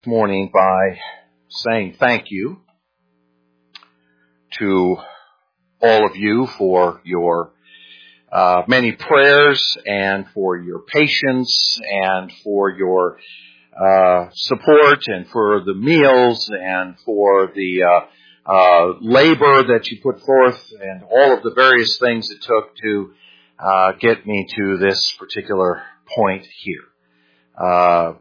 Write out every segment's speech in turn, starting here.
Morning by saying thank you to all of you for your many prayers and for your patience and for your support and for the meals and for the labor that you put forth and all of the various things it took to get me to this particular point here.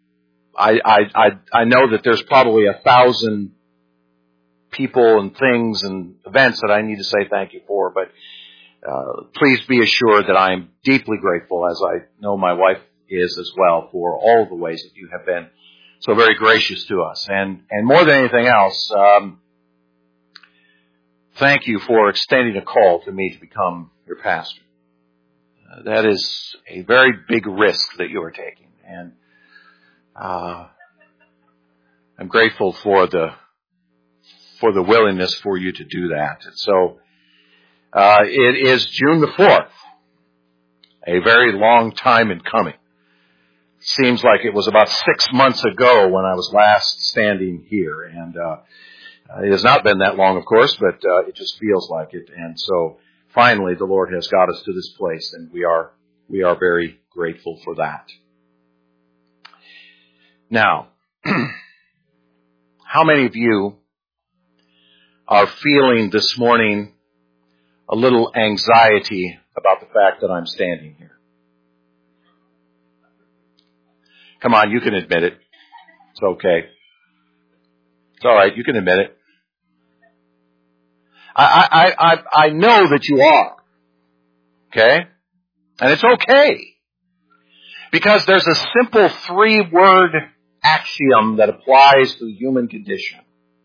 I know that there's probably 1,000 people and things and events that I need to say thank you for, but please be assured that I am deeply grateful, as I know my wife is as well, for all the ways that you have been so very gracious to us. And more than anything else, thank you for extending a call to me to become your pastor. That is a very big risk that you are taking, and I'm grateful for the willingness for you to do that. And so it is June the 4th, a very long time in coming. Seems like it was about 6 months ago when I was last standing here, and it has not been that long, of course, but it just feels like it. And so finally, the Lord has got us to this place, and we are very grateful for that. Now, how many of you are feeling this morning a little anxiety about the fact that I'm standing here? Come on, you can admit it. It's okay. It's all right, you can admit it. I know that you are. Okay? And it's okay. Because there's a simple 3-word axiom that applies to the human condition.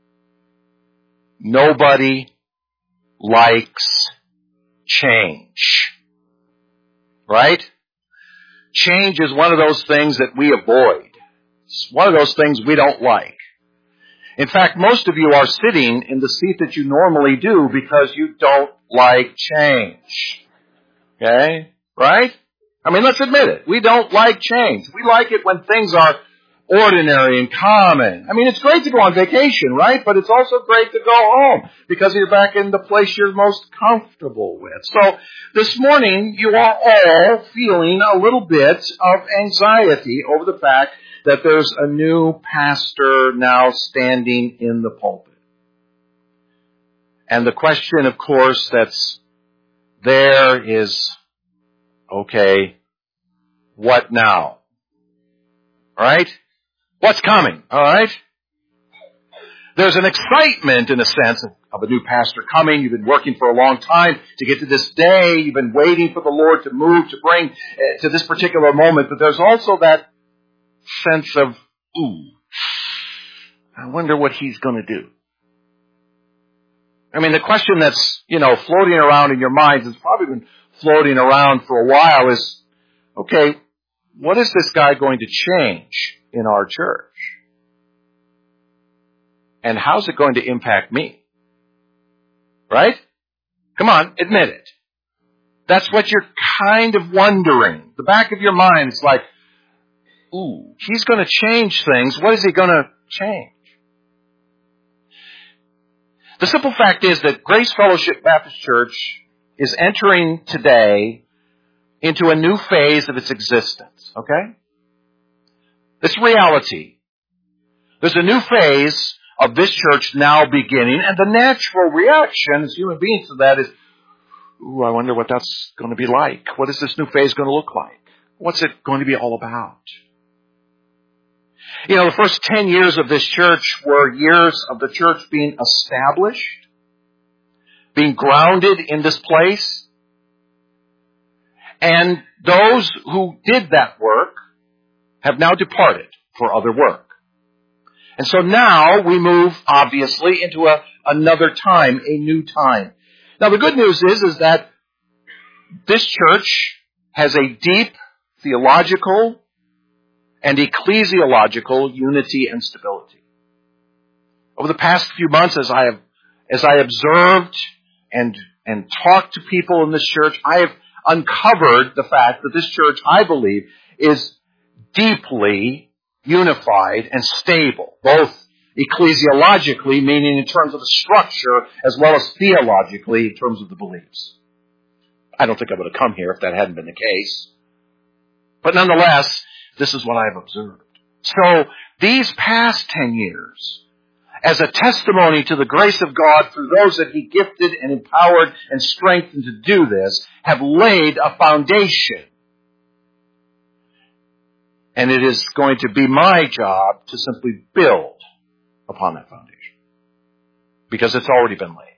Nobody likes change. Right? Change is one of those things that we avoid. It's one of those things we don't like. In fact, most of you are sitting in the seat that you normally do because you don't like change. Okay? Right? I mean, let's admit it. We don't like change. We like it when things are ordinary and common. I mean, it's great to go on vacation, right? But it's also great to go home because you're back in the place you're most comfortable with. So this morning, you are all feeling a little bit of anxiety over the fact that there's a new pastor now standing in the pulpit. And the question, of course, that's there is, okay, what now? All right? What's coming? All right? There's an excitement, in a sense, of a new pastor coming. You've been working for a long time to get to this day. You've been waiting for the Lord to move, to bring to this particular moment. But there's also that sense of, I wonder what he's going to do. I mean, the question that's, floating around in your minds, it's probably been floating around for a while, is, okay, what is this guy going to change in our church? And how's it going to impact me? Right? Come on, admit it. That's what you're kind of wondering. The back of your mind is like, he's going to change things. What is he going to change? The simple fact is that Grace Fellowship Baptist Church is entering today into a new phase of its existence. Okay? It's reality. There's a new phase of this church now beginning, and the natural reaction as human beings to that is, I wonder what that's going to be like. What is this new phase going to look like? What's it going to be all about? The first 10 years of this church were years of the church being established, being grounded in this place. And those who did that work have now departed for other work. And so now we move, obviously, into another time, a new time. Now the good news is that this church has a deep theological and ecclesiological unity and stability. Over the past few months, as I observed and talked to people in this church, I have uncovered the fact that this church, I believe, is deeply unified and stable, both ecclesiologically, meaning in terms of the structure, as well as theologically in terms of the beliefs. I don't think I would have come here if that hadn't been the case. But nonetheless, this is what I have observed. So, these past 10 years, as a testimony to the grace of God through those that He gifted and empowered and strengthened to do this, have laid a foundation. And it is going to be my job to simply build upon that foundation. Because it's already been laid.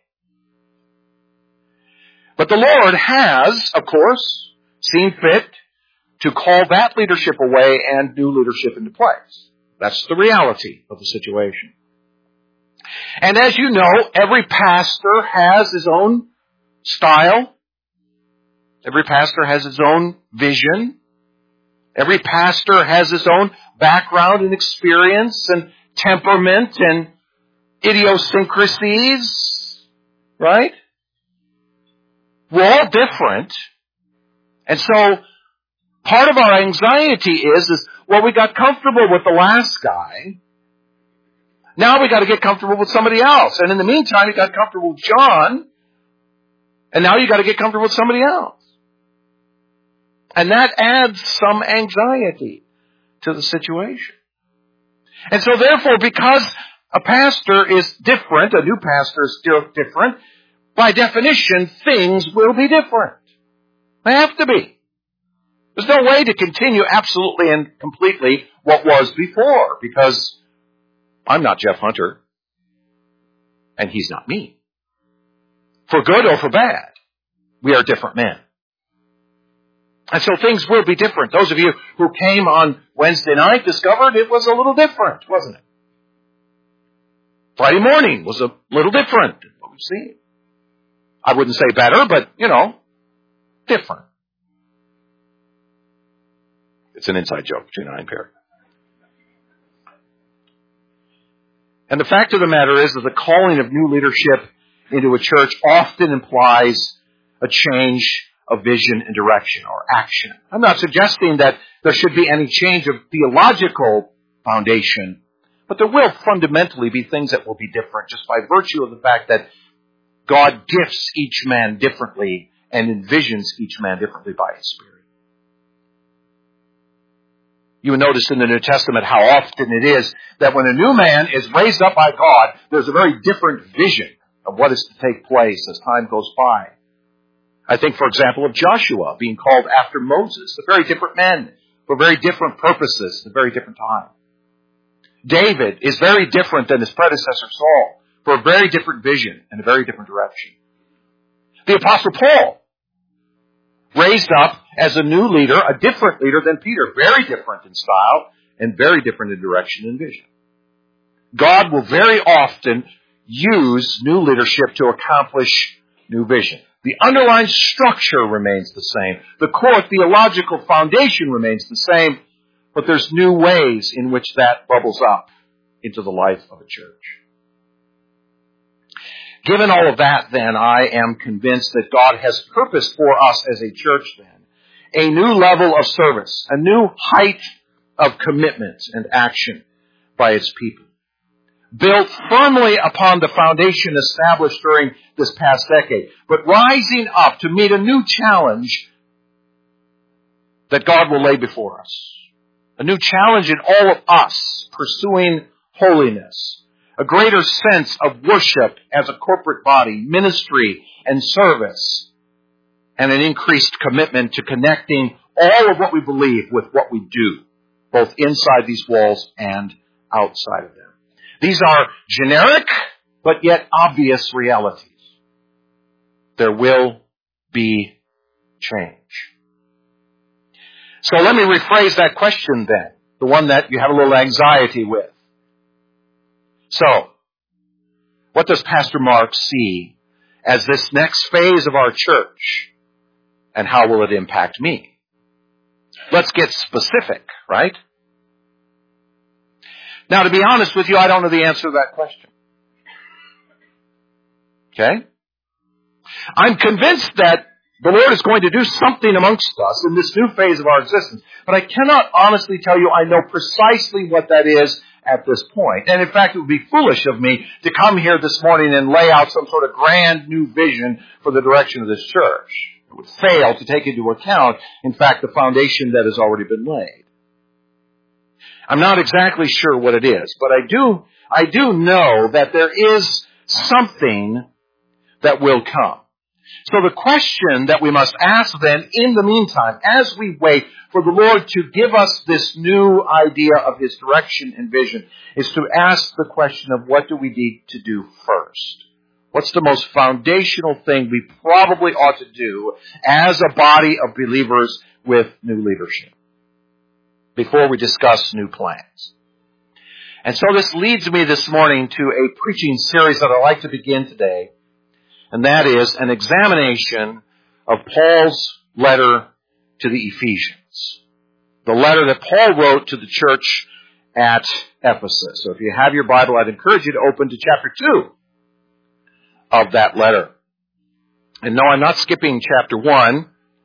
But the Lord has, of course, seen fit to call that leadership away and new leadership into place. That's the reality of the situation. And as you know, every pastor has his own style. Every pastor has his own vision. Every pastor has his own background and experience and temperament and idiosyncrasies. Right? We're all different. And so, part of our anxiety is, well, we got comfortable with the last guy. Now we got to get comfortable with somebody else. And in the meantime, you got comfortable with John. And now you got to get comfortable with somebody else. And that adds some anxiety to the situation. And so therefore, because a pastor is different, a new pastor is still different, by definition, things will be different. They have to be. There's no way to continue absolutely and completely what was before, because I'm not Jeff Hunter, and he's not me. For good or for bad, we are different men. And so things will be different. Those of you who came on Wednesday night discovered it was a little different, wasn't it? Friday morning was a little different than what we've seen. I wouldn't say better, but, different. It's an inside joke between I and Perry. And the fact of the matter is that the calling of new leadership into a church often implies a change of vision and direction or action. I'm not suggesting that there should be any change of theological foundation, but there will fundamentally be things that will be different just by virtue of the fact that God gifts each man differently and envisions each man differently by His Spirit. You will notice in the New Testament how often it is that when a new man is raised up by God, there's a very different vision of what is to take place as time goes by. I think, for example, of Joshua being called after Moses. They're very different men for very different purposes at a very different time. David is very different than his predecessor Saul for a very different vision and a very different direction. The Apostle Paul, raised up as a new leader, a different leader than Peter, very different in style and very different in direction and vision. God will very often use new leadership to accomplish new vision. The underlying structure remains the same. The core theological foundation remains the same, but there's new ways in which that bubbles up into the life of a church. Given all of that, then, I am convinced that God has purposed for us as a church, then, a new level of service, a new height of commitment and action by its people, built firmly upon the foundation established during this past decade, but rising up to meet a new challenge that God will lay before us. A new challenge in all of us pursuing holiness. A greater sense of worship as a corporate body, ministry and service, and an increased commitment to connecting all of what we believe with what we do, both inside these walls and outside of them. These are generic, but yet obvious realities. There will be change. So let me rephrase that question then, the one that you have a little anxiety with. So, what does Pastor Mark see as this next phase of our church, and how will it impact me? Let's get specific, right? Now, to be honest with you, I don't know the answer to that question. Okay? I'm convinced that The Lord is going to do something amongst us in this new phase of our existence. But I cannot honestly tell you I know precisely what that is at this point. And in fact, it would be foolish of me to come here this morning and lay out some sort of grand new vision for the direction of this church. It would fail to take into account, in fact, the foundation that has already been laid. I'm not exactly sure what it is, but I do know that there is something that will come. So the question that we must ask then, in the meantime, as we wait for the Lord to give us this new idea of His direction and vision, is to ask the question of what do we need to do first? What's the most foundational thing we probably ought to do as a body of believers with new leadership before we discuss new plans? And so this leads me this morning to a preaching series that I'd like to begin today. And that is an examination of Paul's letter to the Ephesians. The letter that Paul wrote to the church at Ephesus. So if you have your Bible, I'd encourage you to open to chapter 2 of that letter. And no, I'm not skipping chapter 1.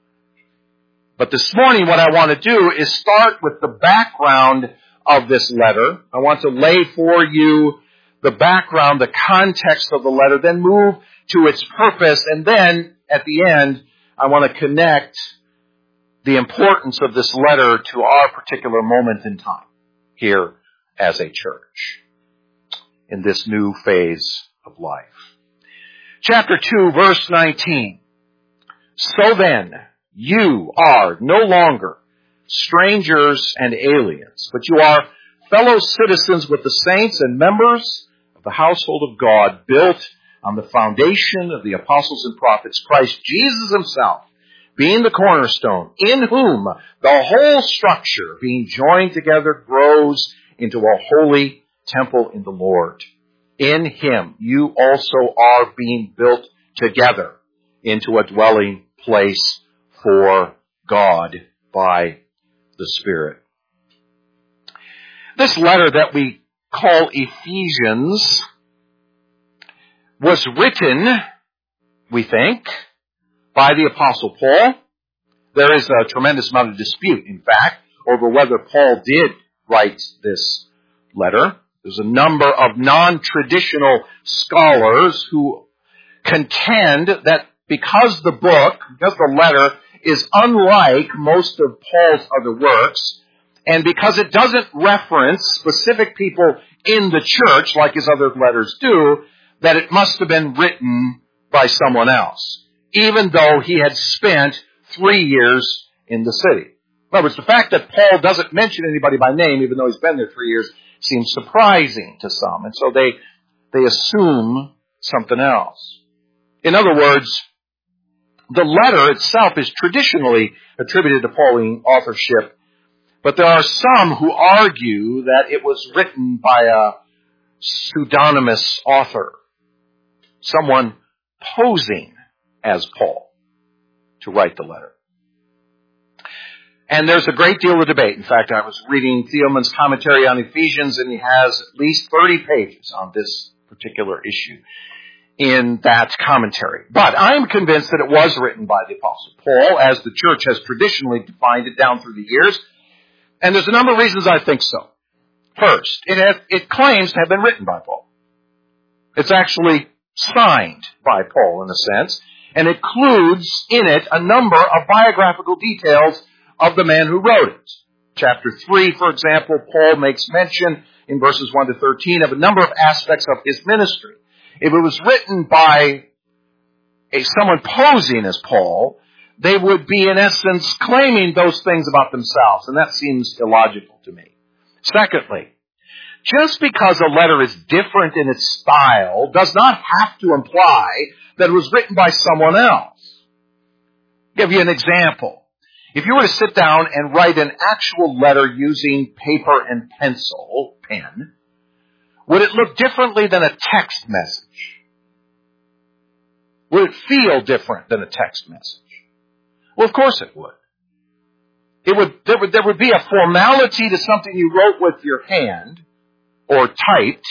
But this morning what I want to do is start with the background of this letter. I want to lay for you the background, the context of the letter, then move to its purpose, and then, at the end, I want to connect the importance of this letter to our particular moment in time here as a church in this new phase of life. Chapter 2, verse 19. So then, you are no longer strangers and aliens, but you are fellow citizens with the saints and members of the household of God, built on the foundation of the apostles and prophets, Christ Jesus Himself being the cornerstone, in whom the whole structure, being joined together, grows into a holy temple in the Lord. In Him you also are being built together into a dwelling place for God by the Spirit. This letter that we call Ephesians was written, we think, by the Apostle Paul. There is a tremendous amount of dispute, in fact, over whether Paul did write this letter. There's a number of non-traditional scholars who contend that because the letter is unlike most of Paul's other works, and because it doesn't reference specific people in the church like his other letters do, that it must have been written by someone else, even though he had spent 3 years in the city. In other words, the fact that Paul doesn't mention anybody by name, even though he's been there 3 years, seems surprising to some. And so they assume something else. In other words, the letter itself is traditionally attributed to Pauline authorship, but there are some who argue that it was written by a pseudonymous author, someone posing as Paul to write the letter. And there's a great deal of debate. In fact, I was reading Thielman's commentary on Ephesians, and he has at least 30 pages on this particular issue in that commentary. But I'm convinced that it was written by the Apostle Paul, as the church has traditionally defined it down through the years. And there's a number of reasons I think so. First, it claims to have been written by Paul. It's actually signed by Paul, in a sense, and includes in it a number of biographical details of the man who wrote it. Chapter 3, for example, Paul makes mention in verses 1 to 13 of a number of aspects of his ministry. If it was written by someone posing as Paul, they would be, in essence, claiming those things about themselves, and that seems illogical to me. Secondly, just because a letter is different in its style does not have to imply that it was written by someone else. I'll give you an example. If you were to sit down and write an actual letter using paper and pen, would it look differently than a text message? Would it feel different than a text message? Well, of course it would. There would be a formality to something you wrote with your hand or typed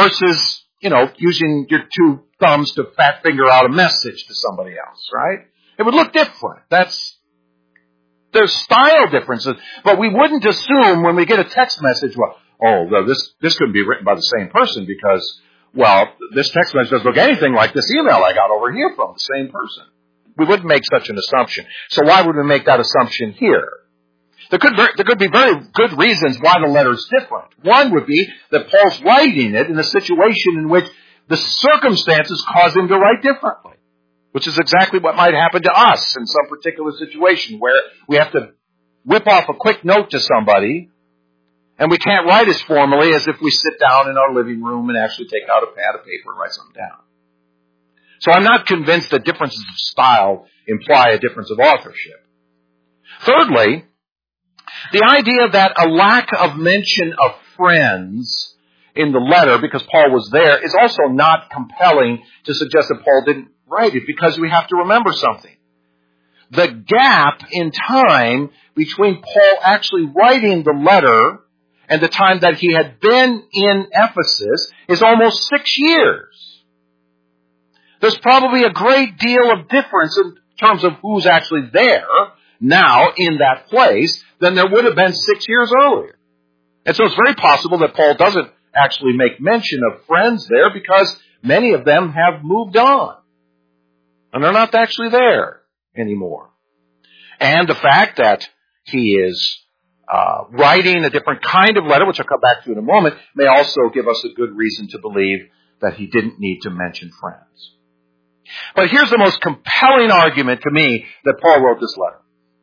versus, using your two thumbs to fat finger out a message to somebody else, right? It would look different. There's style differences, but we wouldn't assume when we get a text message, this couldn't be written by the same person because, this text message doesn't look anything like this email I got over here from the same person. We wouldn't make such an assumption. So why would we make that assumption here? There could be very good reasons why the letter is different. One would be that Paul's writing it in a situation in which the circumstances cause him to write differently, which is exactly what might happen to us in some particular situation where we have to whip off a quick note to somebody and we can't write as formally as if we sit down in our living room and actually take out a pad of paper and write something down. So I'm not convinced that differences of style imply a difference of authorship. Thirdly, the idea that a lack of mention of friends in the letter, because Paul was there, is also not compelling to suggest that Paul didn't write it, because we have to remember something. The gap in time between Paul actually writing the letter and the time that he had been in Ephesus is almost 6 years. There's probably a great deal of difference in terms of who's actually there now in that place than there would have been 6 years earlier. And so it's very possible that Paul doesn't actually make mention of friends there because many of them have moved on. And they're not actually there anymore. And the fact that he is writing a different kind of letter, which I'll come back to in a moment, may also give us a good reason to believe that he didn't need to mention friends. But here's the most compelling argument to me that Paul wrote this letter.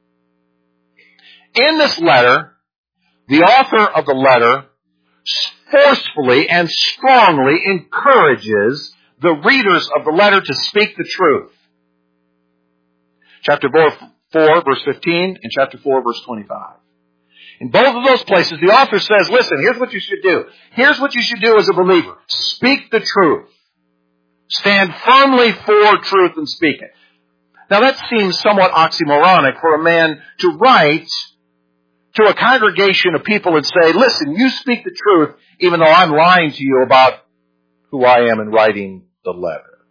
In this letter, the author of the letter forcefully and strongly encourages the readers of the letter to speak the truth. Chapter 4, verse 15, and chapter 4, verse 25. In both of those places, the author says, listen, here's what you should do. Here's what you should do as a believer. Speak the truth. Stand firmly for truth and speak it. Now that seems somewhat oxymoronic for a man to write to a congregation of people and say, listen, you speak the truth even though I'm lying to you about who I am in writing the letter.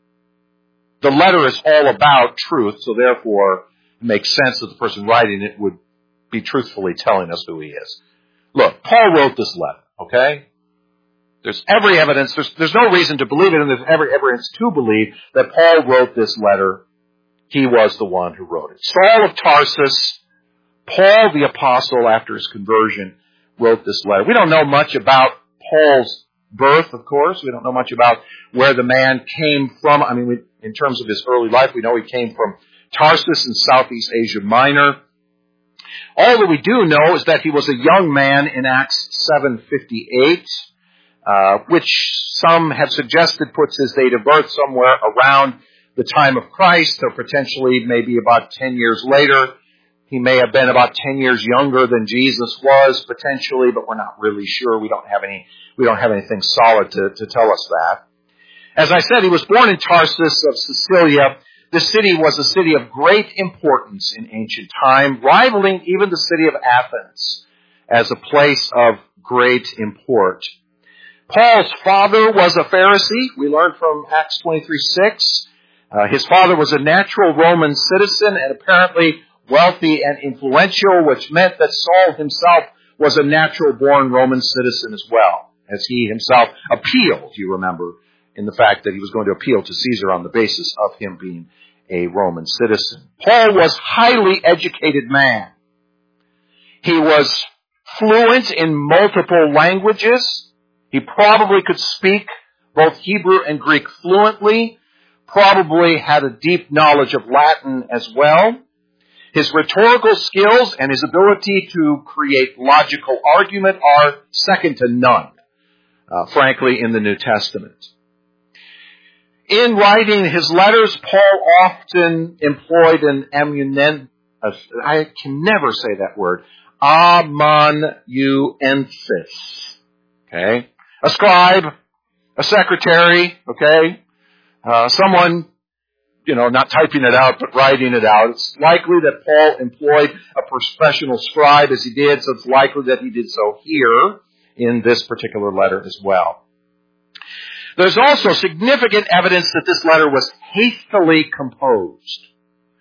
The letter is all about truth, so therefore it makes sense that the person writing it would be truthfully telling us who he is. Look, Paul wrote this letter, okay? There's every evidence, there's no reason to believe it, and there's every evidence to believe that Paul wrote this letter. He was the one who wrote it. Saul of Tarsus, Paul the apostle, after his conversion, wrote this letter. We don't know much about Paul's birth, of course. We don't know much about where the man came from. I mean, in terms of his early life, we know he came from Tarsus in Southeast Asia Minor. All that we do know is that he was a young man in Acts 7:58, which some have suggested puts his date of birth somewhere around the time of Christ, or potentially maybe about 10 years later. He may have been about 10 years younger than Jesus was, potentially, but we're not really sure. We don't have anything solid to tell us that. As I said, he was born in Tarsus of Cilicia. This city was a city of great importance in ancient time, rivaling even the city of Athens as a place of great import. Paul's father was a Pharisee. We learned from Acts 23:6. His father was a natural Roman citizen and apparently wealthy and influential, which meant that Saul himself was a natural-born Roman citizen as well, as he himself appealed, you remember, in the fact that he was going to appeal to Caesar on the basis of him being a Roman citizen. Paul was a highly educated man. He was fluent in multiple languages. He probably could speak both Hebrew and Greek fluently, probably had a deep knowledge of Latin as well. His rhetorical skills and his ability to create logical argument are second to none, frankly, in the New Testament. In writing his letters, Paul often employed an I can never say that word, amanuensis. Okay? A scribe, a secretary, okay? Someone, not typing it out, but writing it out. It's likely that Paul employed a professional scribe as he did, so it's likely that he did so here in this particular letter as well. There's also significant evidence that this letter was hastily composed.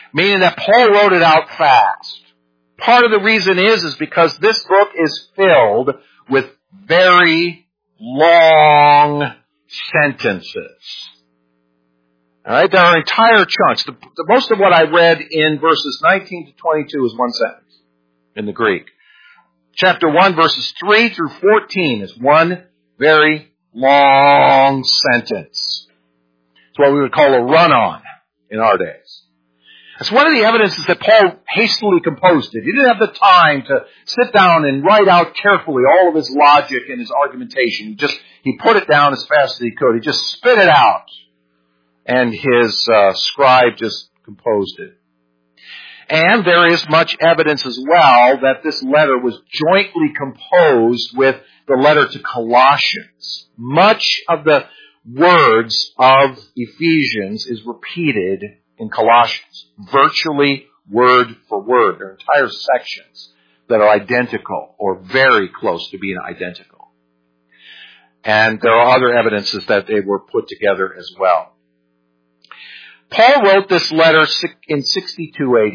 meaning that Paul wrote it out fast. Part of the reason is because this book is filled with very long sentences. All right, there are entire chunks. The most of what I read in verses 19 to 22 is one sentence in the Greek. Chapter 1, verses 3 through 14 is one very long sentence. It's what we would call a run-on in our days. It's one of the evidences that Paul hastily composed it. He didn't have the time to sit down and write out carefully all of his logic and his argumentation. He put it down as fast as he could. He just spit it out. And his scribe just composed it. And there is much evidence as well that this letter was jointly composed with the letter to Colossians. Much of the words of Ephesians is repeated in Colossians, virtually word for word. There are entire sections that are identical or very close to being identical. And there are other evidences that they were put together as well. Paul wrote this letter in 62 AD.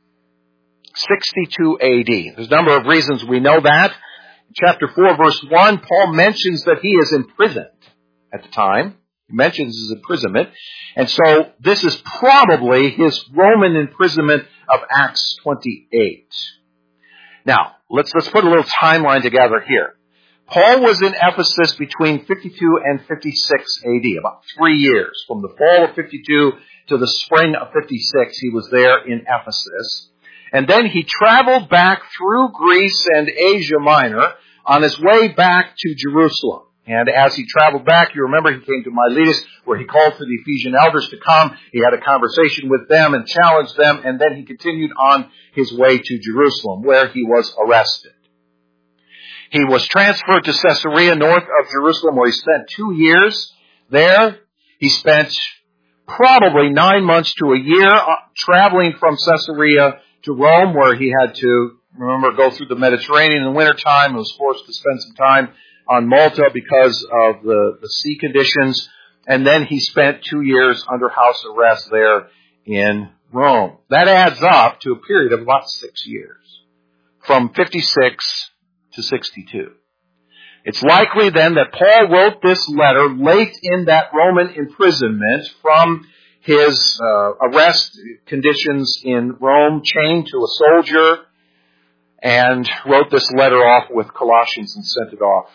62 AD. There's a number of reasons we know that. In chapter 4, verse 1, Paul mentions that he is imprisoned at the time. He mentions his imprisonment. And so this is probably his Roman imprisonment of Acts 28. Now, let's put a little timeline together here. Paul was in Ephesus between 52 and 56 AD, about 3 years. From the fall of 52 to the spring of 56, he was there in Ephesus. And then he traveled back through Greece and Asia Minor on his way back to Jerusalem. And as he traveled back, you remember he came to Miletus, where he called for the Ephesian elders to come. He had a conversation with them and challenged them, and then he continued on his way to Jerusalem, where he was arrested. He was transferred to Caesarea, north of Jerusalem, where he spent 2 years there. He spent probably 9 months to a year traveling from Caesarea to Rome, where he had to, remember, go through the Mediterranean in the wintertime. He was forced to spend some time on Malta because of the sea conditions. And then he spent 2 years under house arrest there in Rome. That adds up to a period of about 6 years, from 56 to 62. It's likely then that Paul wrote this letter late in that Roman imprisonment from his arrest conditions in Rome, chained to a soldier, and wrote this letter off with Colossians and sent it off.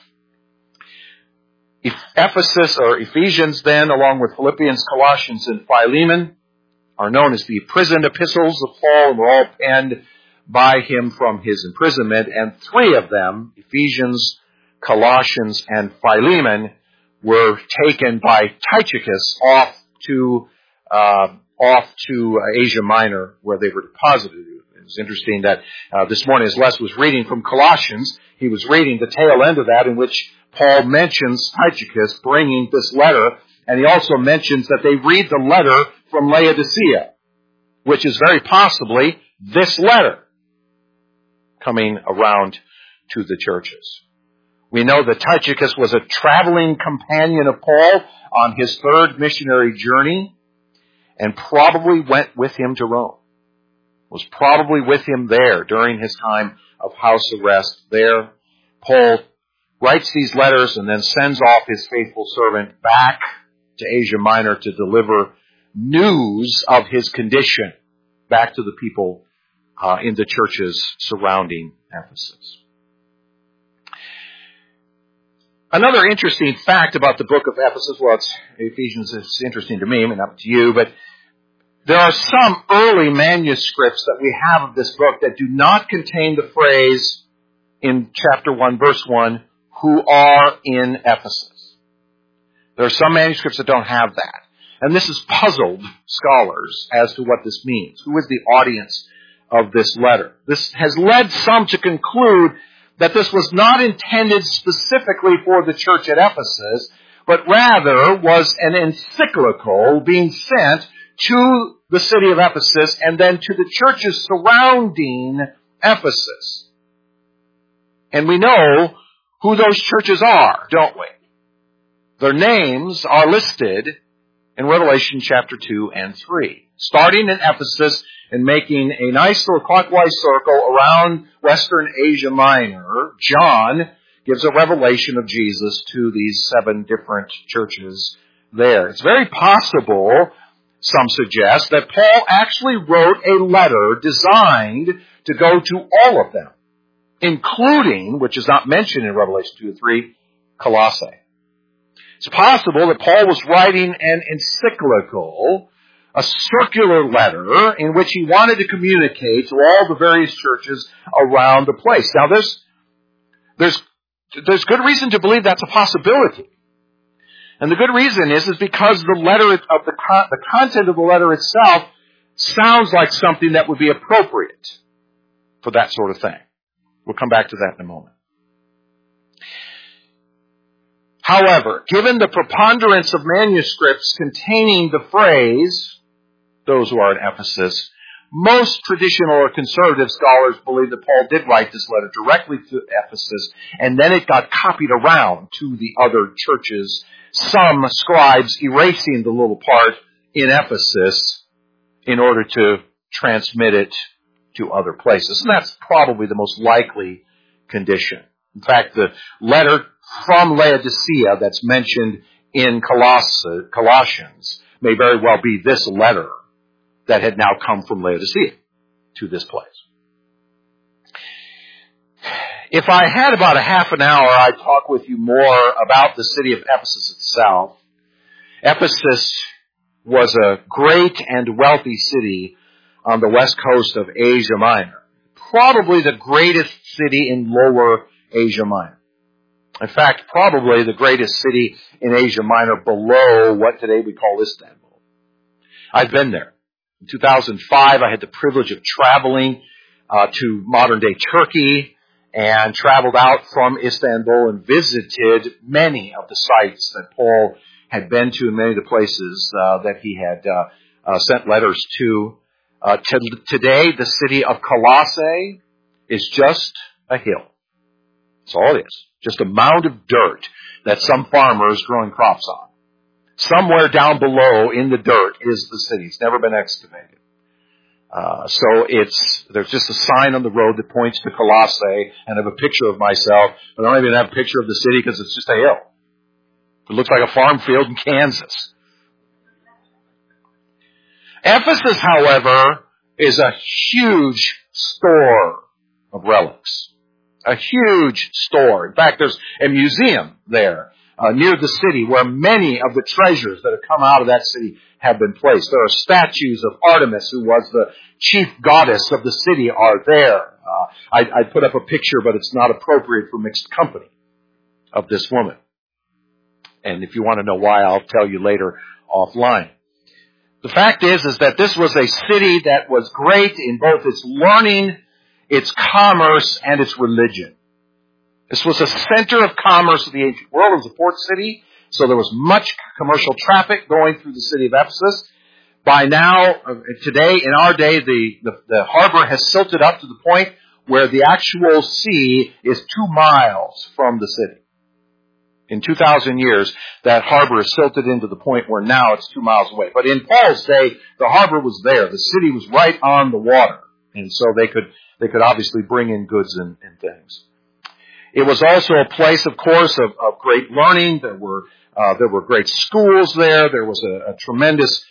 Ephesus, or Ephesians then, along with Philippians, Colossians, and Philemon, are known as the imprisoned epistles of Paul, and were all penned by him from his imprisonment. And 3 of them, Ephesians, Colossians, and Philemon, were taken by Tychicus off to Asia Minor, where they were deposited. It was interesting that this morning, as Les was reading from Colossians, he was reading the tail end of that, in which Paul mentions Tychicus bringing this letter, and he also mentions that they read the letter from Laodicea, which is very possibly this letter coming around to the churches. We know that Tychicus was a traveling companion of Paul on his 3rd missionary journey, and probably went with him to Rome. Was probably with him there during his time of house arrest there. Paul writes these letters and then sends off his faithful servant back to Asia Minor to deliver news of his condition back to the people in the churches surrounding Ephesus. Another interesting fact about the book of Ephesus, well, Ephesians is interesting to me, and not to you, but there are some early manuscripts that we have of this book that do not contain the phrase in chapter 1, verse 1, who are in Ephesus. There are some manuscripts that don't have that. And this has puzzled scholars as to what this means. Who is the audience of this letter? This has led some to conclude that this was not intended specifically for the church at Ephesus, but rather was an encyclical being sent to the city of Ephesus and then to the churches surrounding Ephesus. And we know who those churches are, don't we? Their names are listed in Revelation chapter 2 and 3. Starting in Ephesus and making a nice little clockwise circle around Western Asia Minor, John gives a revelation of Jesus to these 7 different churches there. It's very possible, some suggest, that Paul actually wrote a letter designed to go to all of them, including, which is not mentioned in Revelation 2 and 3, Colossae. It's possible that Paul was writing an encyclical, a circular letter in which he wanted to communicate to all the various churches around the place. Now, there's good reason to believe that's a possibility. And the good reason is because the letter of the content of the letter itself sounds like something that would be appropriate for that sort of thing. We'll come back to that in a moment. However, given the preponderance of manuscripts containing the phrase, those who are in Ephesus, most traditional or conservative scholars believe that Paul did write this letter directly to Ephesus, and then it got copied around to the other churches, some scribes erasing the little part in Ephesus in order to transmit it to other places. And that's probably the most likely condition. In fact, the letter from Laodicea that's mentioned in Colossians may very well be this letter that had now come from Laodicea to this place. If I had about a half an hour, I'd talk with you more about the city of Ephesus itself. Ephesus was a great and wealthy city on the west coast of Asia Minor. Probably the greatest city in Lower Asia Minor. In fact, probably the greatest city in Asia Minor below what today we call Istanbul. I've been there. In 2005, I had the privilege of traveling to modern-day Turkey and traveled out from Istanbul and visited many of the sites that Paul had been to and many of the places that he had sent letters to. Today, the city of Colossae is just a hill. That's all it is. Just a mound of dirt that some farmers growing crops on. Somewhere down below in the dirt is the city. It's never been excavated. So there's just a sign on the road that points to Colossae, and I have a picture of myself. I don't even have a picture of the city because it's just a hill. It looks like a farm field in Kansas. Ephesus, however, is a huge store of relics. A huge store. In fact, there's a museum there near the city where many of the treasures that have come out of that city have been placed. There are statues of Artemis, who was the chief goddess of the city, are there. I put up a picture, but it's not appropriate for mixed company, of this woman. And if you want to know why, I'll tell you later offline. The fact is that this was a city that was great in both its learning, its commerce, and its religion. This was a center of commerce of the ancient world. It was a port city, so there was much commercial traffic going through the city of Ephesus. By now, today, in our day, the harbor has silted up to the point where the actual sea is 2 miles from the city. In 2,000 years, that harbor is silted into the point where now it's 2 miles away. But in Paul's day, the harbor was there. The city was right on the water. And so they could obviously bring in goods and things. It was also a place, of course, of great learning. There were great schools there. There was a tremendous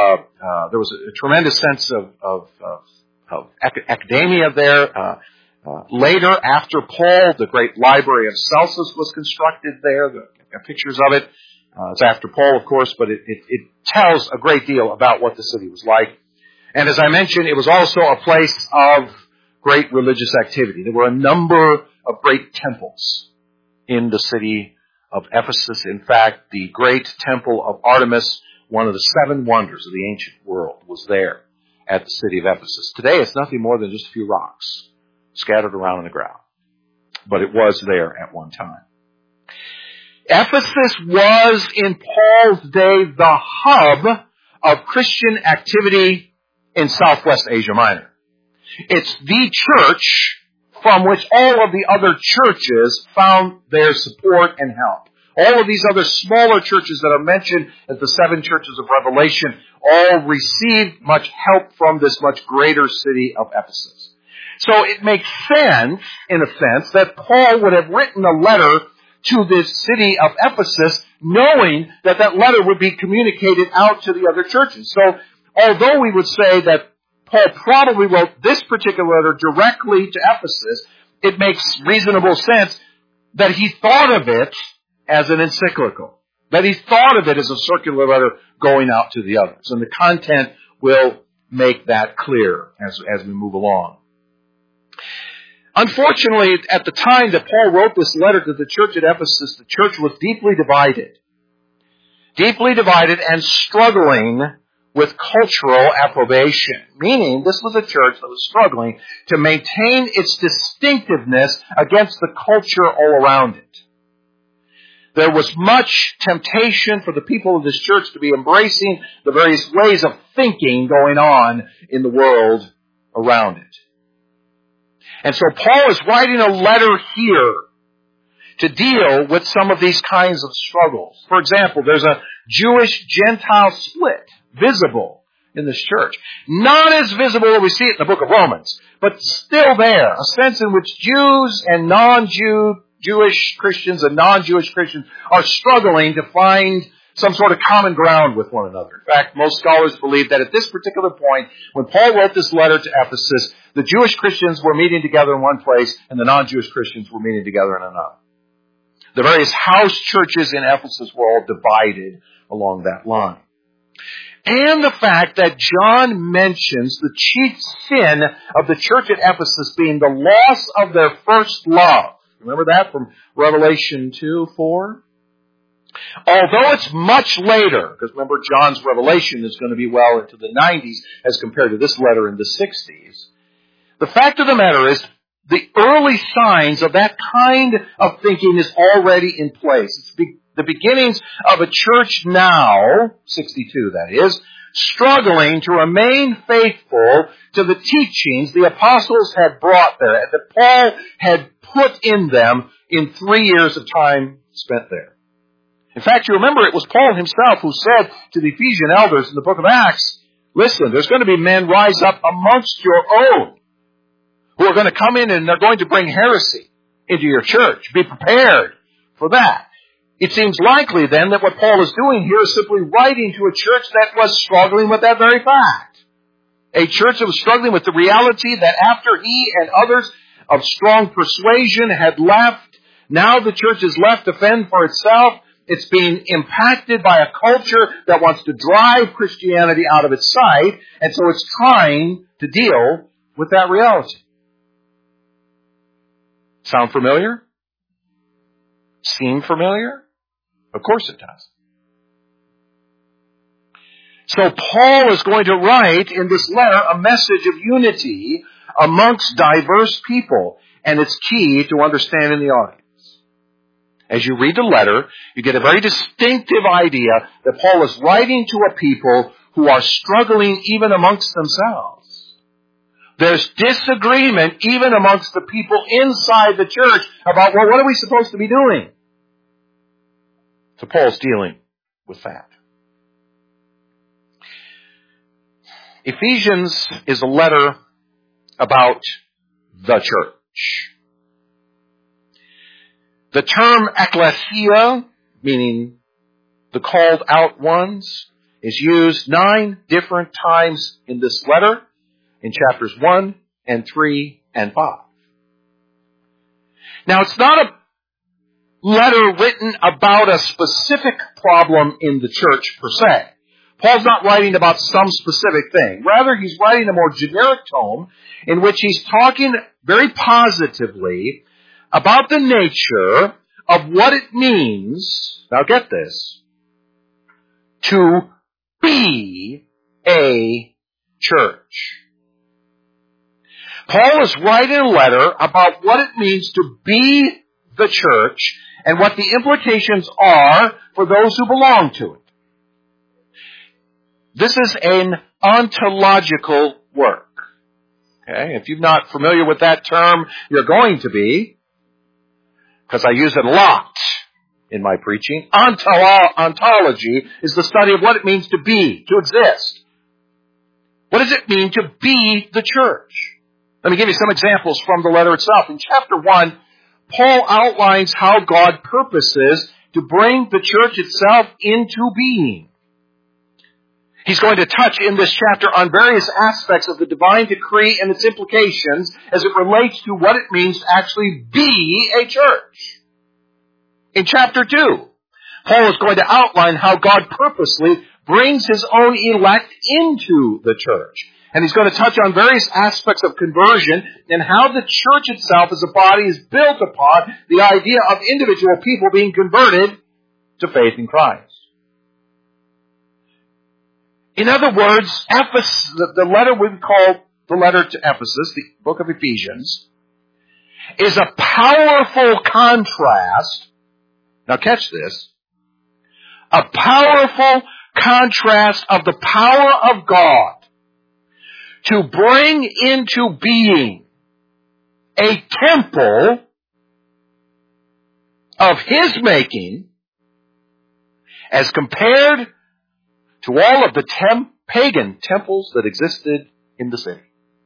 sense of academia there. Later, after Paul, the great library of Celsus was constructed there. There are pictures of it. It's after Paul, of course, but it tells a great deal about what the city was like. And as I mentioned, it was also a place of great religious activity. There were a number of great temples in the city of Ephesus. In fact, the great temple of Artemis, one of the 7 wonders of the ancient world, was there at the city of Ephesus. Today, it's nothing more than just a few rocks scattered around on the ground. But it was there at one time. Ephesus was, in Paul's day, the hub of Christian activity in Southwest Asia Minor. It's the church from which all of the other churches found their support and help. All of these other smaller churches that are mentioned as the 7 churches of Revelation all received much help from this much greater city of Ephesus. So it makes sense, in a sense, that Paul would have written a letter to this city of Ephesus, knowing that that letter would be communicated out to the other churches. So although we would say that Paul probably wrote this particular letter directly to Ephesus, it makes reasonable sense that he thought of it as an encyclical, that he thought of it as a circular letter going out to the others. And the content will make that clear as we move along. Unfortunately, at the time that Paul wrote this letter to the church at Ephesus, the church was deeply divided and struggling with cultural approbation. Meaning, this was a church that was struggling to maintain its distinctiveness against the culture all around it. There was much temptation for the people of this church to be embracing the various ways of thinking going on in the world around it. And so Paul is writing a letter here to deal with some of these kinds of struggles. For example, there's a Jewish-Gentile split visible in this church. Not as visible as we see it in the book of Romans, but still there. A sense in which Jews and non-Jewish Christians and non-Jewish Christians are struggling to find some sort of common ground with one another. In fact, most scholars believe that at this particular point, when Paul wrote this letter to Ephesus, the Jewish Christians were meeting together in one place and the non-Jewish Christians were meeting together in another. The various house churches in Ephesus were all divided along that line. And the fact that John mentions the chief sin of the church at Ephesus being the loss of their first love. Remember that from Revelation 2:4? Although it's much later, because remember John's revelation is going to be well into the 90s as compared to this letter in the 60s. The fact of the matter is, the early signs of that kind of thinking is already in place. It's the beginnings of a church now, 62 that is, struggling to remain faithful to the teachings the apostles had brought there, that Paul had put in them in 3 years of time spent there. In fact, you remember it was Paul himself who said to the Ephesian elders in the book of Acts, listen, there's going to be men rise up amongst your own who are going to come in and they're going to bring heresy into your church. Be prepared for that. It seems likely then that what Paul is doing here is simply writing to a church that was struggling with that very fact. A church that was struggling with the reality that after he and others of strong persuasion had left, now the church is left to fend for itself. It's being impacted by a culture that wants to drive Christianity out of its sight, and so it's trying to deal with that reality. Sound familiar? Seem familiar? Of course it does. So Paul is going to write in this letter a message of unity amongst diverse people, and it's key to understanding the audience. As you read the letter, you get a very distinctive idea that Paul is writing to a people who are struggling even amongst themselves. There's disagreement even amongst the people inside the church about, well, what are we supposed to be doing? So Paul's dealing with that. Ephesians is a letter about the church. The term ecclesia, meaning the called out ones, is used 9 different times in this letter, in chapters 1 and 3 and 5. Now, it's not a letter written about a specific problem in the church per se. Paul's not writing about some specific thing. Rather, he's writing a more generic tone in which he's talking very positively about the nature of what it means, now get this, to be a church. Paul is writing a letter about what it means to be the church and what the implications are for those who belong to it. This is an ontological work. Okay? If you're not familiar with that term, you're going to be, because I use it a lot in my preaching. Ontology is the study of what it means to be, to exist. What does it mean to be the church? Let me give you some examples from the letter itself. In chapter 1, Paul outlines how God purposes to bring the church itself into being. He's going to touch in this chapter on various aspects of the divine decree and its implications as it relates to what it means to actually be a church. In chapter 2, Paul is going to outline how God purposely brings his own elect into the church. And he's going to touch on various aspects of conversion and how the church itself as a body is built upon the idea of individual people being converted to faith in Christ. In other words, Ephesus, the letter we call the letter to Ephesus, the book of Ephesians, is a powerful contrast. Now catch this. A powerful contrast of the power of God to bring into being a temple of His making as compared to all of the pagan temples that existed in the city.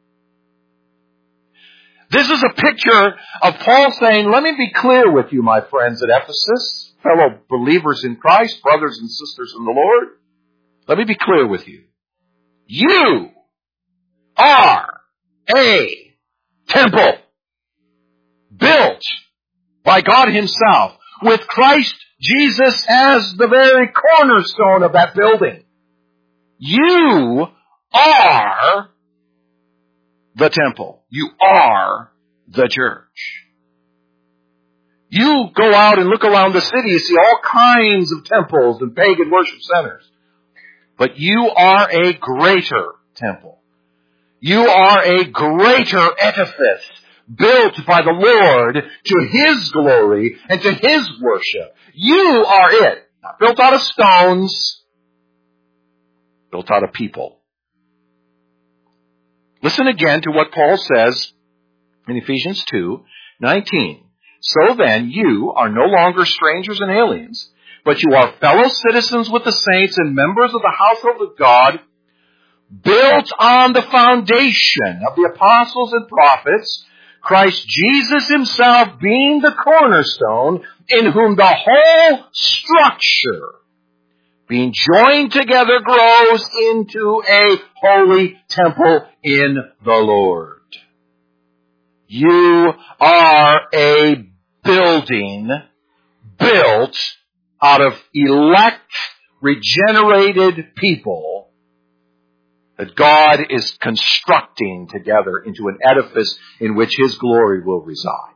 This is a picture of Paul saying, let me be clear with you, my friends at Ephesus, fellow believers in Christ, brothers and sisters in the Lord. Let me be clear with you. You are a temple built by God Himself with Christ Jesus as the very cornerstone of that building. You are the temple. You are the church. You go out and look around the city, you see all kinds of temples and pagan worship centers. But you are a greater temple. You are a greater edifice built by the Lord to His glory and to His worship. You are it. Not built out of stones, built out of people. Listen again to what Paul says in Ephesians 2:19. So then, you are no longer strangers and aliens, but you are fellow citizens with the saints and members of the household of God, built on the foundation of the apostles and prophets, Christ Jesus Himself being the cornerstone, in whom the whole structure, being joined together, grows into a holy temple in the Lord. You are a building built out of elect, regenerated people that God is constructing together into an edifice in which His glory will reside.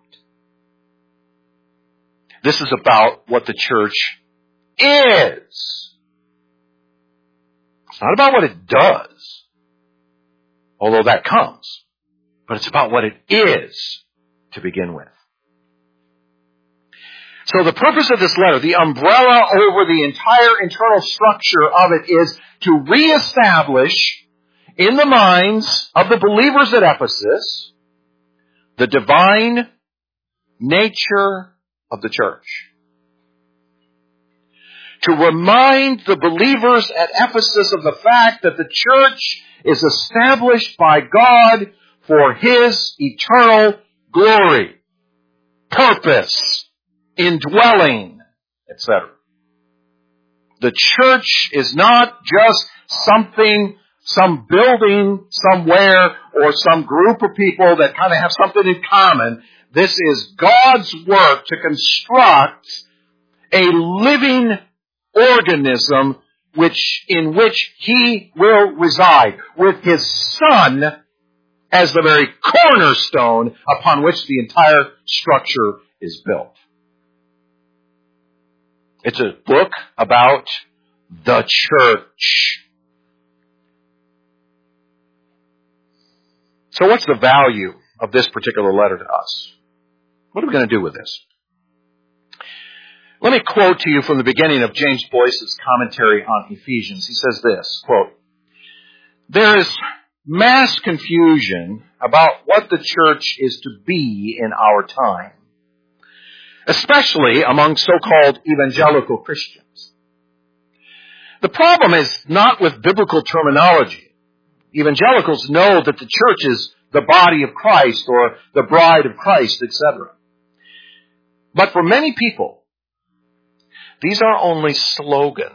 This is about what the church is. It's not about what it does, although that comes, but it's about what it is to begin with. So the purpose of this letter, the umbrella over the entire internal structure of it, is to reestablish in the minds of the believers at Ephesus the divine nature of the church. To remind the believers at Ephesus of the fact that the church is established by God for His eternal glory, purpose, indwelling, etc. The church is not just something, some building somewhere or some group of people that kind of have something in common. This is God's work to construct a living organism in which He will reside, with His Son as the very cornerstone upon which the entire structure is built. It's a book about the church. So what's the value of this particular letter to us? What are we going to do with this? Let me quote to you from the beginning of James Boyce's commentary on Ephesians. He says this, quote, "There is mass confusion about what the church is to be in our time, especially among so-called evangelical Christians. The problem is not with biblical terminology. Evangelicals know that the church is the body of Christ or the bride of Christ, etc. But for many people, these are only slogans.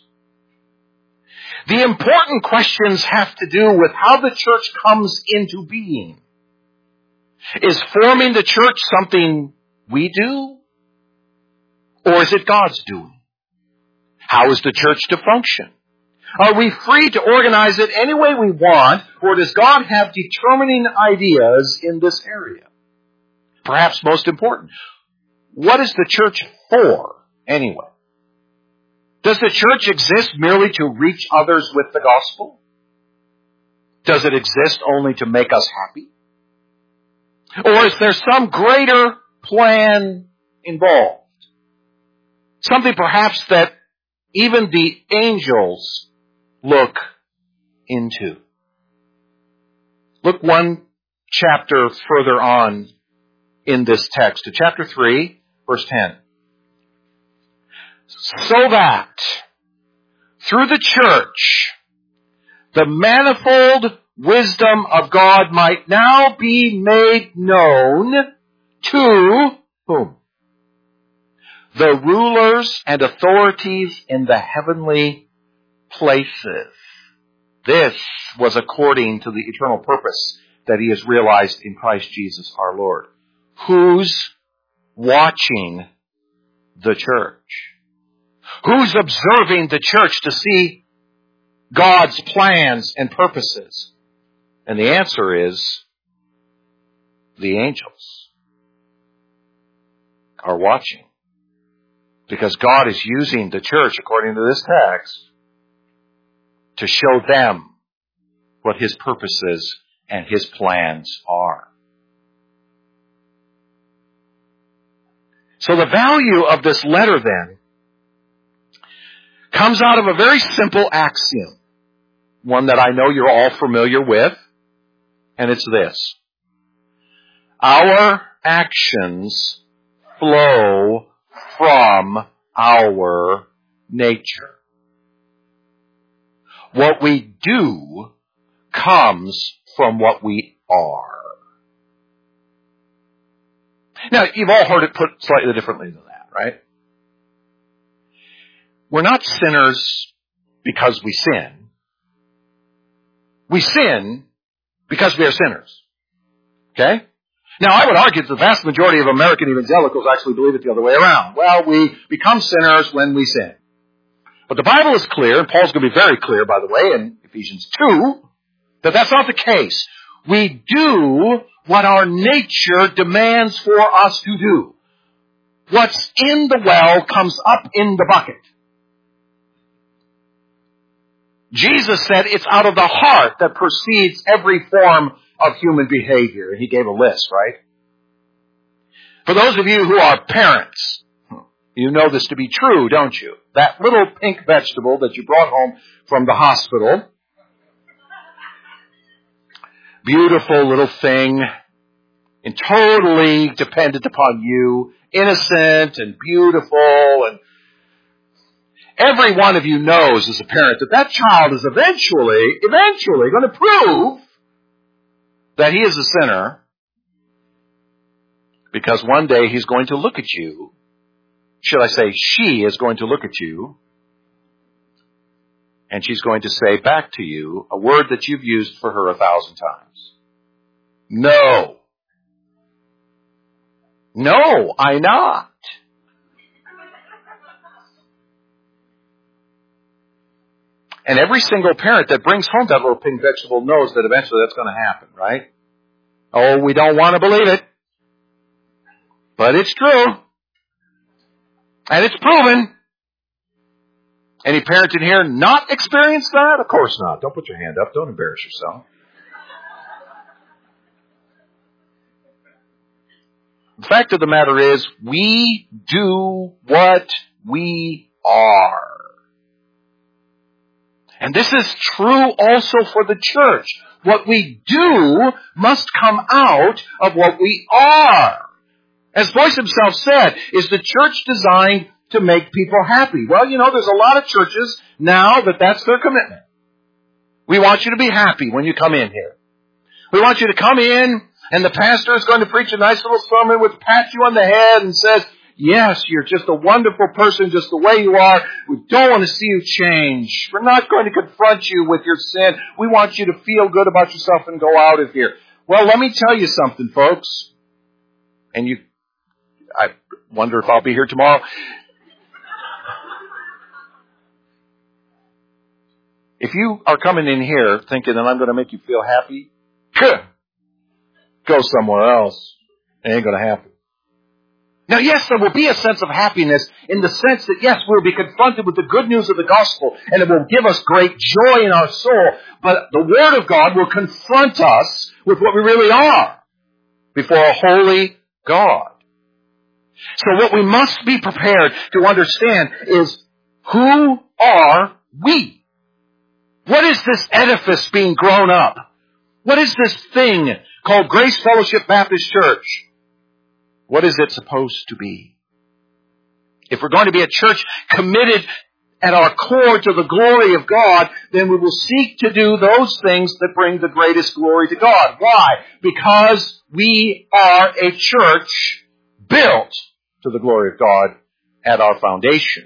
The important questions have to do with how the church comes into being. Is forming the church something we do? Or is it God's doing? How is the church to function? Are we free to organize it any way we want, or does God have determining ideas in this area? Perhaps most important, what is the church for anyway? Does the church exist merely to reach others with the gospel? Does it exist only to make us happy? Or is there some greater plan involved? Something perhaps that even the angels look into. Look one chapter further on in this text, to chapter 3, verse 10. So that through the church, the manifold wisdom of God might now be made known to whom? The rulers and authorities in the heavenly places. This was according to the eternal purpose that He has realized in Christ Jesus our Lord. Who's watching the church? Who's observing the church to see God's plans and purposes? And the answer is the angels are watching. Because God is using the church, according to this text, to show them what His purposes and His plans are. So the value of this letter then comes out of a very simple axiom, one that I know you're all familiar with, and it's this. Our actions flow from our nature. What we do comes from what we are. Now, you've all heard it put slightly differently than that, right? We're not sinners because we sin. We sin because we are sinners. Okay? Now, I would argue that the vast majority of American evangelicals actually believe it the other way around. Well, we become sinners when we sin. But the Bible is clear, and Paul's going to be very clear, by the way, in Ephesians 2, that that's not the case. We do what our nature demands for us to do. What's in the well comes up in the bucket. Jesus said it's out of the heart that proceeds every form of human behavior. And He gave a list, right? For those of you who are parents, you know this to be true, don't you? That little pink vegetable that you brought home from the hospital, beautiful little thing, and totally dependent upon you, innocent and beautiful, and every one of you knows as a parent that that child is eventually going to prove that he is a sinner, because one day he's going to look at you. Should I say she is going to look at you, and she's going to say back to you a word that you've used for her 1,000 times. No. No, I not. And every single parent that brings home that little pink vegetable knows that eventually that's going to happen, right? Oh, we don't want to believe it. But it's true. And it's proven. Any parent in here not experienced that? Of course not. Don't put your hand up. Don't embarrass yourself. The fact of the matter is, we do what we are. And this is true also for the church. What we do must come out of what we are. As Boyce himself said, is the church designed to make people happy? Well, there's a lot of churches now that's their commitment. We want you to be happy when you come in here. We want you to come in and the pastor is going to preach a nice little sermon which pats you on the head and says, yes, you're just a wonderful person just the way you are. We don't want to see you change. We're not going to confront you with your sin. We want you to feel good about yourself and go out of here. Well, let me tell you something, folks. And I wonder if I'll be here tomorrow. If you are coming in here thinking that I'm going to make you feel happy, go somewhere else. It ain't going to happen. Now, yes, there will be a sense of happiness in the sense that, yes, we'll be confronted with the good news of the gospel, and it will give us great joy in our soul, but the Word of God will confront us with what we really are before a holy God. So what we must be prepared to understand is, who are we? What is this edifice being grown up? What is this thing called Grace Fellowship Baptist Church? What is it supposed to be? If we're going to be a church committed at our core to the glory of God, then we will seek to do those things that bring the greatest glory to God. Why? Because we are a church built to the glory of God at our foundation.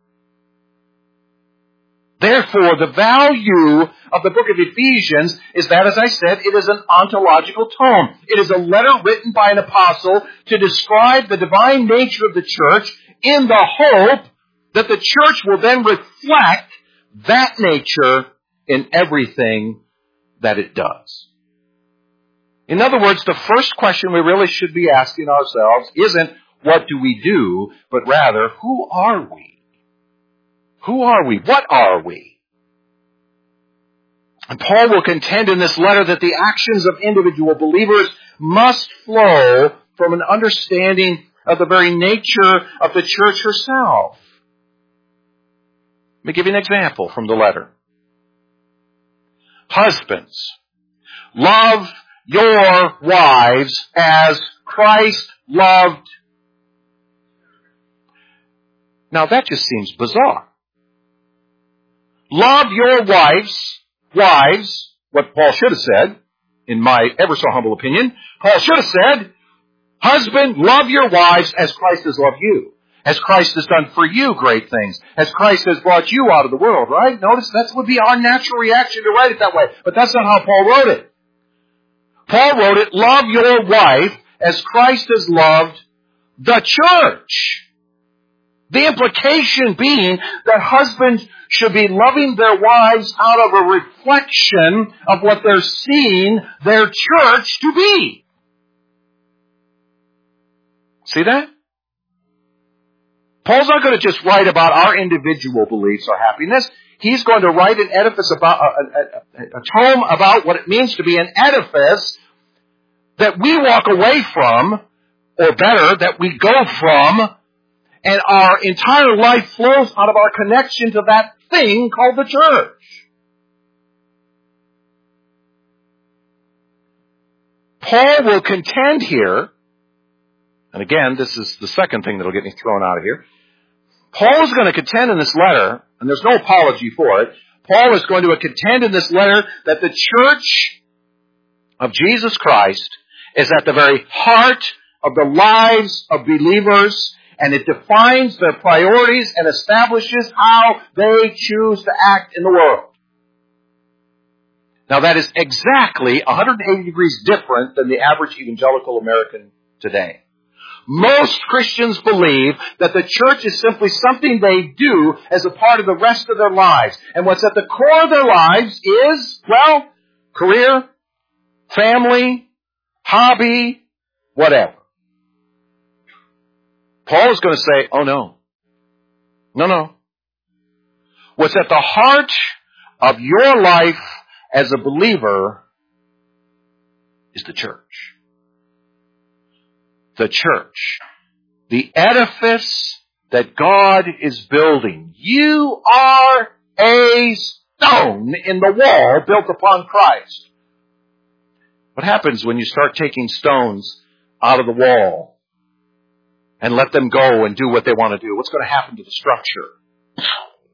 Therefore, the value of the book of Ephesians is that, as I said, it is an ontological tome. It is a letter written by an apostle to describe the divine nature of the church in the hope that the church will then reflect that nature in everything that it does. In other words, the first question we really should be asking ourselves isn't, what do we do, but rather, who are we? Who are we? What are we? And Paul will contend in this letter that the actions of individual believers must flow from an understanding of the very nature of the church herself. Let me give you an example from the letter. Husbands, love your wives as Christ loved. Now that just seems bizarre. Love your wives, what Paul should have said, in my ever so humble opinion, Paul should have said, husband, love your wives as Christ has loved you. As Christ has done for you great things. As Christ has brought you out of the world, right? Notice that would be our natural reaction to write it that way. But that's not how Paul wrote it. Paul wrote it, love your wife as Christ has loved the church. The implication being that husbands should be loving their wives out of a reflection of what they're seeing their church to be. See that? Paul's not going to just write about our individual beliefs or happiness. He's going to write an edifice about a tome about what it means to be an edifice that we walk away from, or better, that we go from, and our entire life flows out of our connection to that thing called the church. Paul will contend here, and again, this is the second thing that will get me thrown out of here. Paul is going to contend in this letter, and there's no apology for it, Paul is going to contend in this letter that the church of Jesus Christ is at the very heart of the lives of believers, and it defines their priorities and establishes how they choose to act in the world. Now that is exactly 180 degrees different than the average evangelical American today. Most Christians believe that the church is simply something they do as a part of the rest of their lives. And what's at the core of their lives is, well, career, family, hobby, whatever. Paul is going to say, oh no. No. What's at the heart of your life as a believer is the church. The church. The edifice that God is building. You are a stone in the wall built upon Christ. What happens when you start taking stones out of the wall and let them go and do what they want to do? What's going to happen to the structure?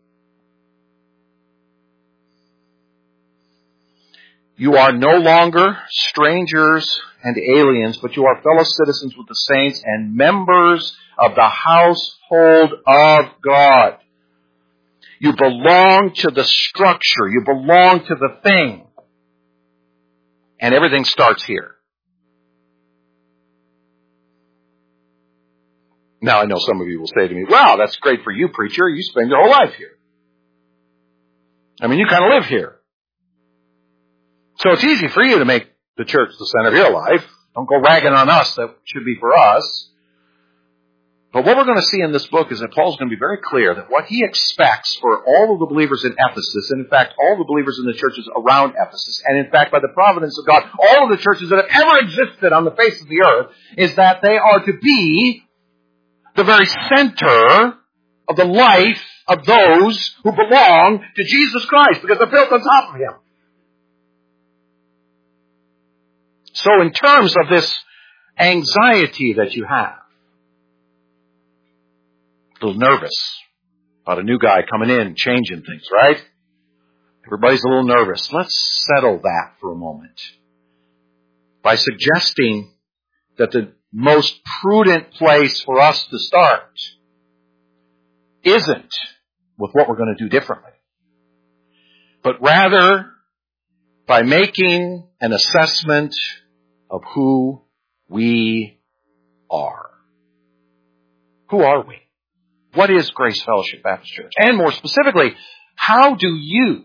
You are no longer strangers and aliens, but you are fellow citizens with the saints and members of the household of God. You belong to the structure. You belong to the thing. And everything starts here. Now, I know some of you will say to me, wow, that's great for you, preacher. You spend your whole life here. I mean, you kind of live here. So it's easy for you to make the church the center of your life. Don't go ragging on us. That should be for us. But what we're going to see in this book is that Paul's going to be very clear that what he expects for all of the believers in Ephesus, and in fact all the believers in the churches around Ephesus, and in fact by the providence of God, all of the churches that have ever existed on the face of the earth, is that they are to be the very center of the life of those who belong to Jesus Christ, because they're built on top of Him. So in terms of this anxiety that you have, a little nervous about a new guy coming in, changing things, right? Everybody's a little nervous. Let's settle that for a moment by suggesting that the most prudent place for us to start isn't with what we're going to do differently, but rather by making an assessment of who we are. Who are we? What is Grace Fellowship Baptist Church? And more specifically, how do you,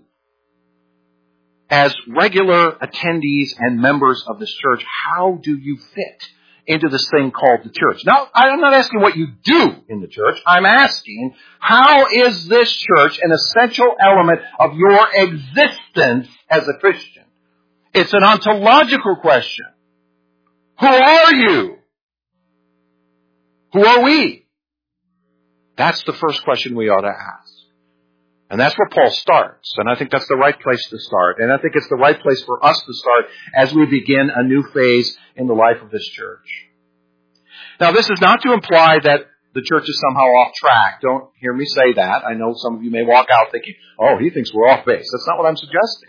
as regular attendees and members of this church, how do you fit into this thing called the church? Now, I'm not asking what you do in the church. I'm asking, how is this church an essential element of your existence as a Christian? It's an ontological question. Who are you? Who are we? That's the first question we ought to ask. And that's where Paul starts. And I think that's the right place to start. And I think it's the right place for us to start as we begin a new phase in the life of this church. Now, this is not to imply that the church is somehow off track. Don't hear me say that. I know some of you may walk out thinking, oh, he thinks we're off base. That's not what I'm suggesting.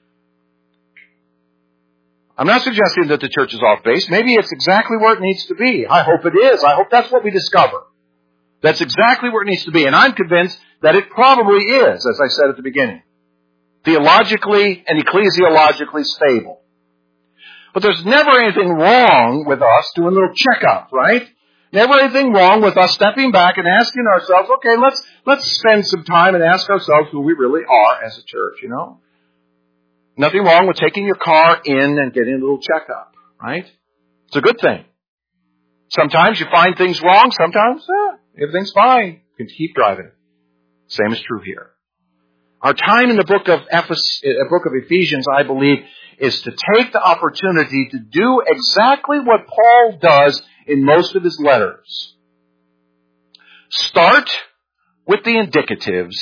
I'm not suggesting that the church is off base. Maybe it's exactly where it needs to be. I hope it is. I hope that's what we discover. That's exactly where it needs to be. And I'm convinced that it probably is, as I said at the beginning. Theologically and ecclesiologically stable. But there's never anything wrong with us doing a little checkup, right? Never anything wrong with us stepping back and asking ourselves, okay, let's spend some time and ask ourselves who we really are as a church, you know? Nothing wrong with taking your car in and getting a little checkup, right? It's a good thing. Sometimes you find things wrong. Sometimes, everything's fine. You can keep driving. Same is true here. Our time in the book of Ephesians, I believe, is to take the opportunity to do exactly what Paul does in most of his letters. Start with the indicatives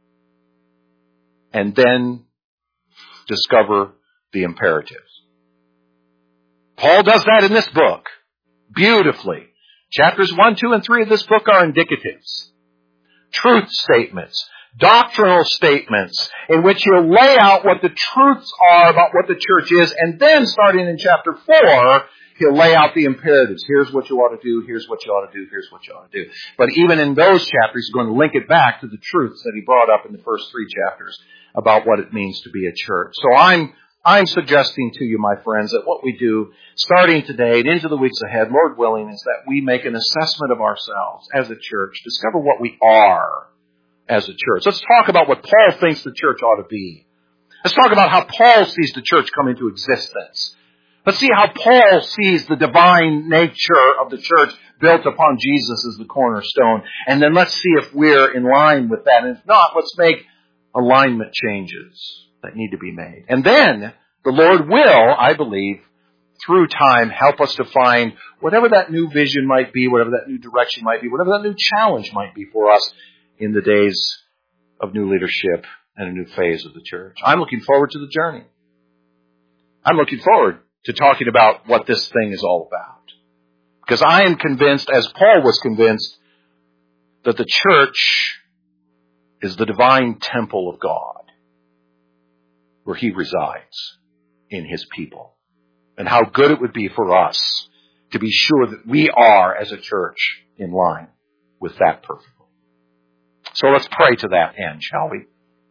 and then discover the imperatives. Paul does that in this book beautifully. Chapters 1, 2, and 3 of this book are indicatives. Truth statements. Doctrinal statements in which he'll lay out what the truths are about what the church is, and then starting in chapter 4, he'll lay out the imperatives. Here's what you ought to do, here's what you ought to do, here's what you ought to do. But even in those chapters, he's going to link it back to the truths that he brought up in the first 3 chapters about what it means to be a church. So I'm suggesting to you, my friends, that what we do, starting today and into the weeks ahead, Lord willing, is that we make an assessment of ourselves as a church, discover what we are as a church. Let's talk about what Paul thinks the church ought to be. Let's talk about how Paul sees the church come into existence. Let's see how Paul sees the divine nature of the church built upon Jesus as the cornerstone. And then let's see if we're in line with that. And if not, let's make alignment changes that need to be made. And then the Lord will, I believe, through time, help us to find whatever that new vision might be, whatever that new direction might be, whatever that new challenge might be for us in the days of new leadership and a new phase of the church. I'm looking forward to the journey. I'm looking forward to talking about what this thing is all about. Because I am convinced, as Paul was convinced, that the church is the divine temple of God, where He resides in His people. And how good it would be for us to be sure that we are, as a church, in line with that perfectly. So let's pray to that end, shall we?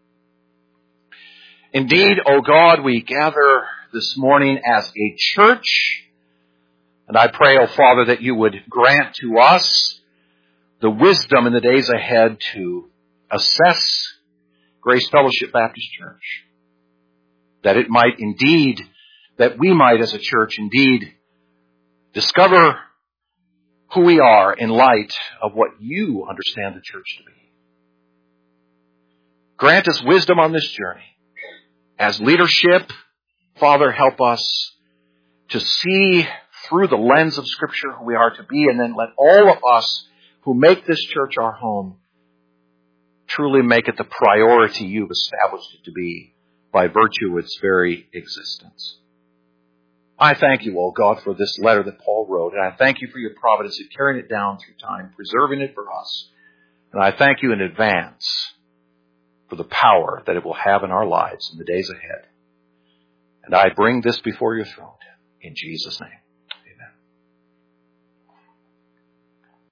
Indeed, O God, we gather this morning as a church, and I pray, O Father, that you would grant to us the wisdom in the days ahead to assess Grace Fellowship Baptist Church, that we might as a church indeed discover who we are in light of what you understand the church to be. Grant us wisdom on this journey. As leadership, Father, help us to see through the lens of Scripture who we are to be, and then let all of us who make this church our home truly make it the priority you've established it to be by virtue of its very existence. I thank you, O God, for this letter that Paul wrote, and I thank you for your providence in carrying it down through time, preserving it for us. And I thank you in advance for the power that it will have in our lives in the days ahead. And I bring this before your throne in Jesus' name.